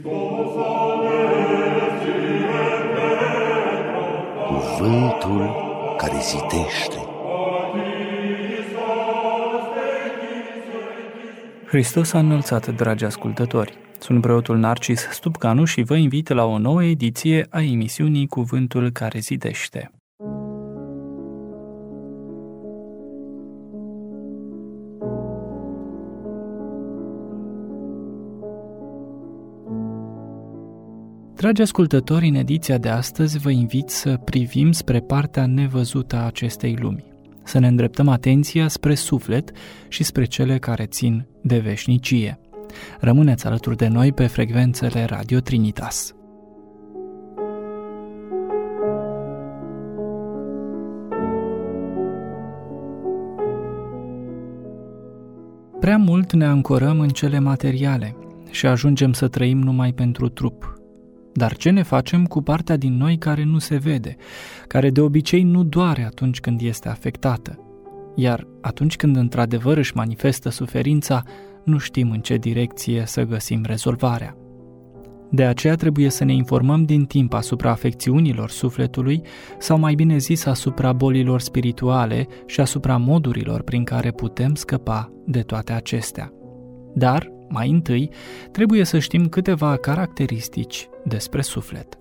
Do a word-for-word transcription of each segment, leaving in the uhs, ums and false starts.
Cuvântul care zitește. Hristos a înălțat, dragi ascultători! Sunt preotul Narcis Stupcanu și vă invit la o nouă ediție a emisiunii Cuvântul care zitește. Dragi ascultători, în ediția de astăzi vă invit să privim spre partea nevăzută a acestei lumi, să ne îndreptăm atenția spre suflet și spre cele care țin de veșnicie. Rămâneți alături de noi pe frecvențele Radio Trinitas. Prea mult ne ancorăm în cele materiale și ajungem să trăim numai pentru trup. Dar ce ne facem cu partea din noi care nu se vede, care de obicei nu doare atunci când este afectată? Iar atunci când într-adevăr își manifestă suferința, nu știm în ce direcție să găsim rezolvarea. De aceea trebuie să ne informăm din timp asupra afecțiunilor sufletului, sau mai bine zis asupra bolilor spirituale și asupra modurilor prin care putem scăpa de toate acestea. Dar, mai întâi, trebuie să știm câteva caracteristici despre suflet.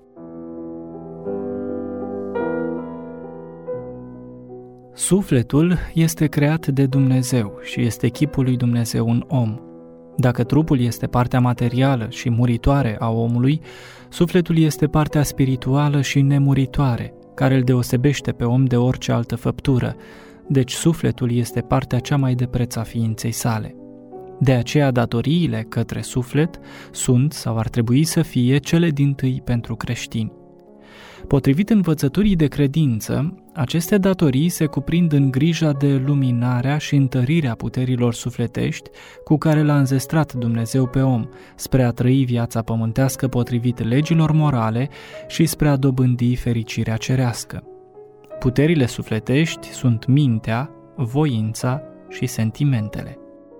Sufletul este creat de Dumnezeu și este chipul lui Dumnezeu în om. Dacă trupul este partea materială și muritoare a omului, sufletul este partea spirituală și nemuritoare, care îl deosebește pe om de orice altă făptură, deci sufletul este partea cea mai de preț a ființei sale. De aceea datoriile către suflet sunt sau ar trebui să fie cele dintâi pentru creștini. Potrivit învățăturii de credință, aceste datorii se cuprind în grija de luminarea și întărirea puterilor sufletești cu care l-a înzestrat Dumnezeu pe om, spre a trăi viața pământească potrivit legilor morale și spre a dobândi fericirea cerească. Puterile sufletești sunt mintea, voința și sentimentele.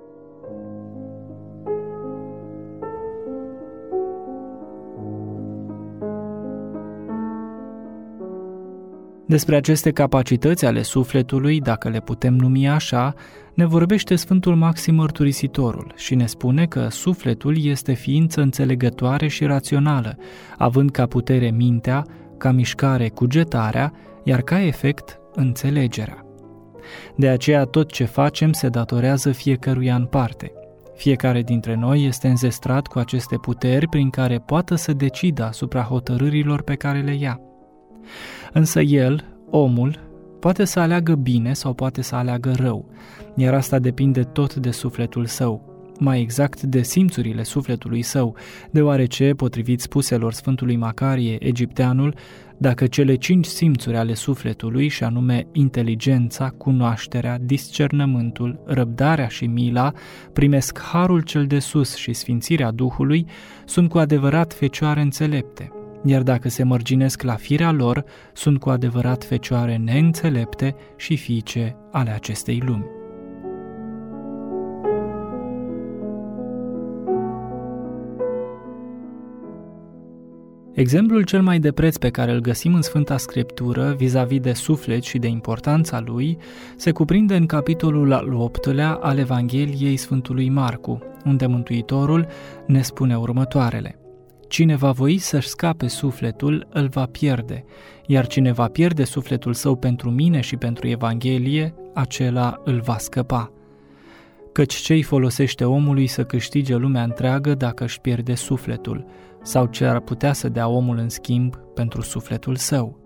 Despre aceste capacități ale sufletului, dacă le putem numi așa, ne vorbește Sfântul Maxim Mărturisitorul și ne spune că sufletul este ființă înțelegătoare și rațională, având ca putere mintea, ca mișcare cugetarea, iar ca efect înțelegerea. De aceea tot ce facem se datorează fiecăruia în parte. Fiecare dintre noi este înzestrat cu aceste puteri prin care poate să decidă asupra hotărârilor pe care le ia. Însă el, omul, poate să aleagă bine sau poate să aleagă rău, iar asta depinde tot de sufletul său, mai exact de simțurile sufletului său, deoarece, potrivit spuselor Sfântului Macarie Egipteanul, dacă cele cinci simțuri ale sufletului, și anume inteligența, cunoașterea, discernământul, răbdarea și mila, primesc harul cel de sus și sfințirea Duhului, sunt cu adevărat fecioare înțelepte. Iar dacă se mărginesc la firea lor, sunt cu adevărat fecioare neînțelepte și fiice ale acestei lumi. Exemplul cel mai de preț pe care îl găsim în Sfânta Scriptură vis-a-vis de suflet și de importanța lui se cuprinde în capitolul al optulea al Evangheliei Sfântului Marcu, unde Mântuitorul ne spune următoarele: Cine va voi să-și scape sufletul, îl va pierde, iar cine va pierde sufletul său pentru mine și pentru Evanghelie, acela îl va scăpa. Căci ce-i folosește omului să câștige lumea întreagă dacă își pierde sufletul, sau ce ar putea să dea omul în schimb pentru sufletul său?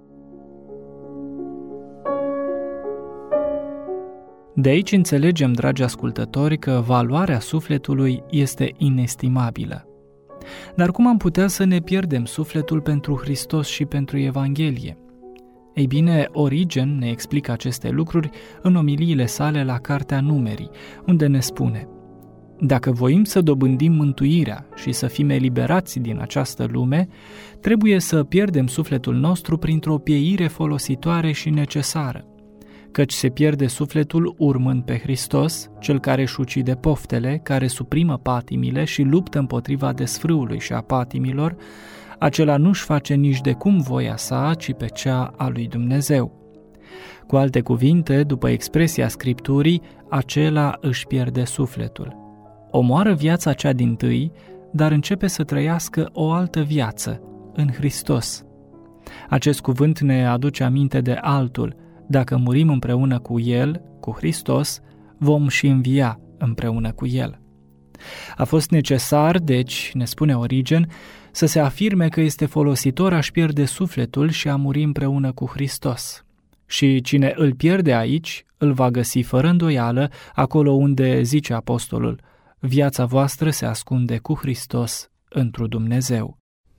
De aici înțelegem, dragi ascultători, că valoarea sufletului este inestimabilă. Dar cum am putea să ne pierdem sufletul pentru Hristos și pentru Evanghelie? Ei bine, Origen ne explică aceste lucruri în omiliile sale la Cartea Numerii, unde ne spune: Dacă voim să dobândim mântuirea și să fim eliberați din această lume, trebuie să pierdem sufletul nostru printr-o pieire folositoare și necesară. căci se pierde sufletul urmând pe Hristos, cel care își ucide poftele, care suprimă patimile și luptă împotriva desfrâului și a patimilor, acela nu-și face nici de cum voia sa, ci pe cea a lui Dumnezeu. Cu alte cuvinte, după expresia Scripturii, acela își pierde sufletul. Omoară viața cea dintâi, dar începe să trăiască o altă viață, în Hristos. Acest cuvânt ne aduce aminte de altul: dacă murim împreună cu El, cu Hristos, vom și învia împreună cu El. A fost necesar, deci, ne spune Origen, să se afirme că este folositor a-și pierde sufletul și a muri împreună cu Hristos. Și cine îl pierde aici, îl va găsi fără îndoială acolo unde, zice apostolul, viața voastră se ascunde cu Hristos întru Dumnezeu.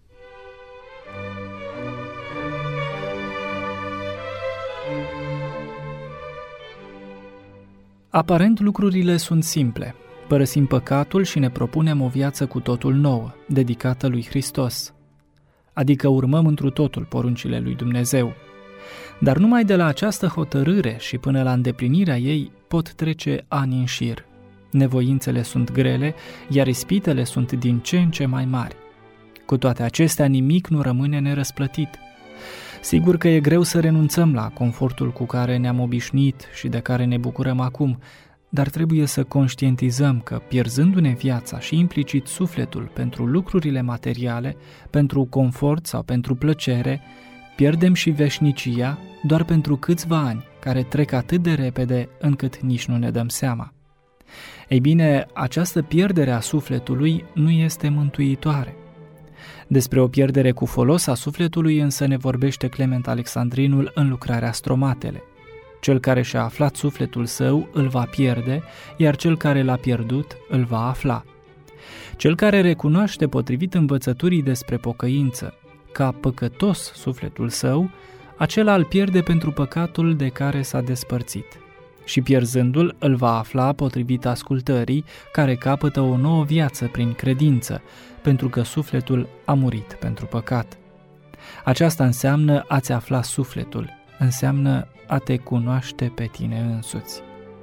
Aparent lucrurile sunt simple. Părăsim păcatul și ne propunem o viață cu totul nouă, dedicată lui Hristos. Adică urmăm întru totul poruncile lui Dumnezeu. Dar numai de la această hotărâre și până la îndeplinirea ei pot trece ani în șir. Nevoințele sunt grele, iar ispitele sunt din ce în ce mai mari. Cu toate acestea, nimic nu rămâne nerăsplătit. Sigur că e greu să renunțăm la confortul cu care ne-am obișnuit și de care ne bucurăm acum, dar trebuie să conștientizăm că, pierzându-ne viața și implicit sufletul pentru lucrurile materiale, pentru confort sau pentru plăcere, pierdem și veșnicia doar pentru câțiva ani, care trec atât de repede încât nici nu ne dăm seama. Ei bine, această pierdere a sufletului nu este mântuitoare. Despre o pierdere cu folos a sufletului însă ne vorbește Clement Alexandrinul în lucrarea Stromatele. Cel care și-a aflat sufletul său îl va pierde, iar cel care l-a pierdut îl va afla. Cel care recunoaște potrivit învățăturii despre pocăință ca păcătos sufletul său, acela îl pierde pentru păcatul de care s-a despărțit. Și pierzându-l îl va afla potrivit ascultării, care capătă o nouă viață prin credință, pentru că sufletul a murit pentru păcat. Aceasta înseamnă a-ți afla sufletul, înseamnă a te cunoaște pe tine însuți.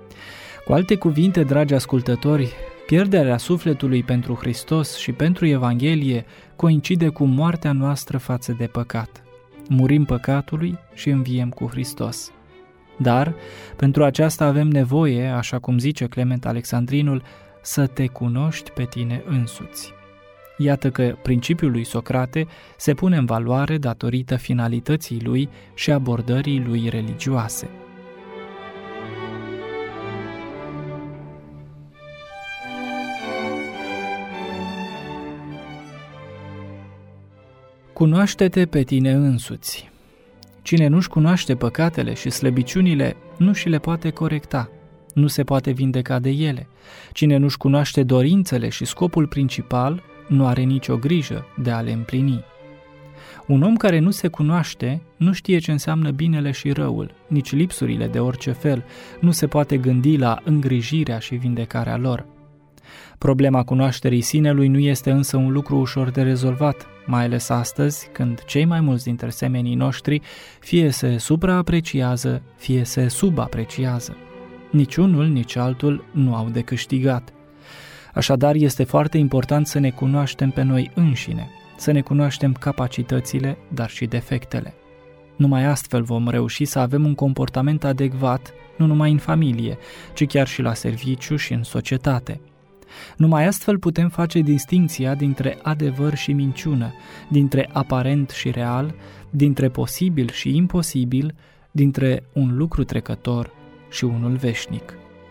Cu alte cuvinte, dragi ascultători, pierderea sufletului pentru Hristos și pentru Evanghelie coincide cu moartea noastră față de păcat. Murim păcatului și înviem cu Hristos. Dar, pentru aceasta avem nevoie, așa cum zice Clement Alexandrinul, să te cunoști pe tine însuți. Iată că principiul lui Socrate se pune în valoare datorită finalității lui și abordării lui religioase. Cunoaște-te pe tine însuți. Cine nu-și cunoaște păcatele și slăbiciunile, nu și le poate corecta, nu se poate vindeca de ele. Cine nu-și cunoaște dorințele și scopul principal, nu are nicio grijă de a le împlini. Un om care nu se cunoaște nu știe ce înseamnă binele și răul, nici lipsurile de orice fel, nu se poate gândi la îngrijirea și vindecarea lor. Problema cunoașterii sinelui nu este însă un lucru ușor de rezolvat, mai ales astăzi, când cei mai mulți dintre semenii noștri fie se supraapreciază, fie se subapreciază. Nici unul, nici altul nu au de câștigat. Așadar, este foarte important să ne cunoaștem pe noi înșine, să ne cunoaștem capacitățile, dar și defectele. Numai astfel vom reuși să avem un comportament adecvat, nu numai în familie, ci chiar și la serviciu și în societate. Numai astfel putem face distincția dintre adevăr și minciună, dintre aparent și real, dintre posibil și imposibil, dintre un lucru trecător și unul veșnic.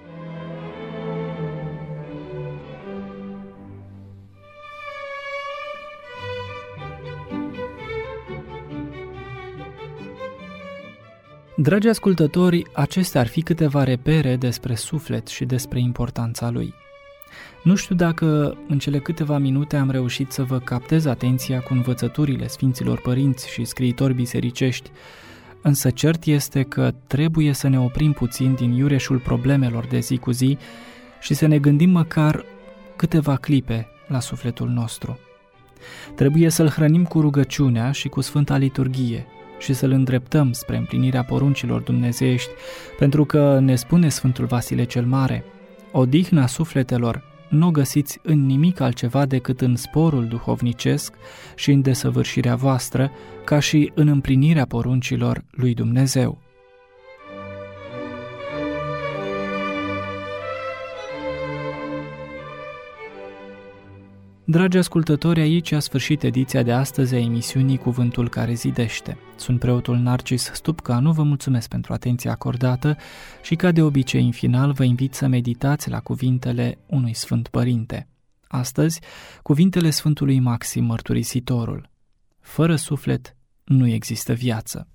Dragi ascultători, acestea ar fi câteva repere despre suflet și despre importanța lui. Nu știu dacă în cele câteva minute am reușit să vă captez atenția cu învățăturile Sfinților Părinți și scriitori bisericești, însă cert este că trebuie să ne oprim puțin din iureșul problemelor de zi cu zi și să ne gândim măcar câteva clipe la sufletul nostru. Trebuie să-l hrănim cu rugăciunea și cu Sfânta Liturghie, și să-l îndreptăm spre împlinirea poruncilor dumnezeiești, pentru că ne spune Sfântul Vasile cel Mare: odihna sufletelor nu o găsiți în nimic altceva decât în sporul duhovnicesc și în desăvârșirea voastră, ca și în împlinirea poruncilor lui Dumnezeu. Dragi ascultători, aici a sfârșit ediția de astăzi a emisiunii Cuvântul care zidește. Sunt preotul Narcis Stupcanu, vă mulțumesc pentru atenția acordată și, ca de obicei, în final, vă invit să meditați la cuvintele unui Sfânt Părinte. Astăzi, cuvintele Sfântului Maxim Mărturisitorul: fără suflet nu există viață.